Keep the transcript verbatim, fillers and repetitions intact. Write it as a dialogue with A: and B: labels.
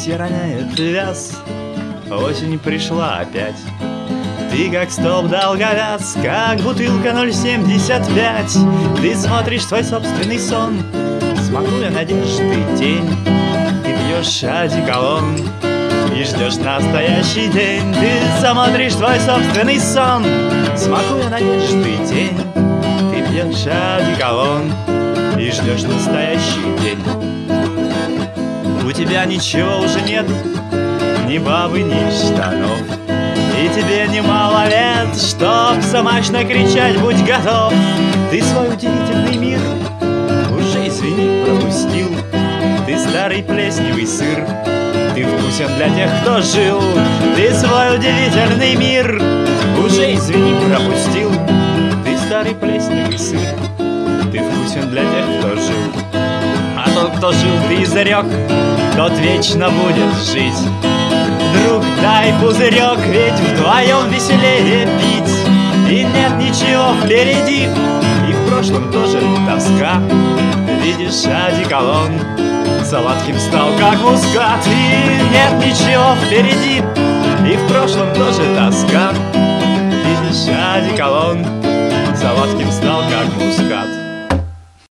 A: листья роняет вяз, осень пришла опять. Ты как столб долговяз, как бутылка ноль семьдесят пять. Ты смотришь свой собственный сон, смакуя надежды тень. Ты пьешь одеколон и ждешь настоящий день. Ты смотришь свой собственный сон, смакуя надежды тень. Ты пьешь одеколон и ждешь настоящий день. У тебя ничего уже нет, ни бабы, ни штанов, и тебе немало лет, чтоб замашно кричать «Будь готов!». Ты свой удивительный мир уже, извини, пропустил. Ты старый плесневый сыр, ты вкусен для тех, кто жил. Ты свой удивительный мир уже, извини, пропустил. Ты старый плесневый сыр, ты вкусен для тех, кто жил. А тот, кто жил, ты изрек, тот вечно будет жить. Друг, дай пузырек, ведь вдвоем веселее пить. И нет ничего впереди, и в прошлом тоже тоска. Видишь, одеколон сладким стал, как мускат. И нет ничего впереди, и в прошлом тоже тоска. Видишь, одеколон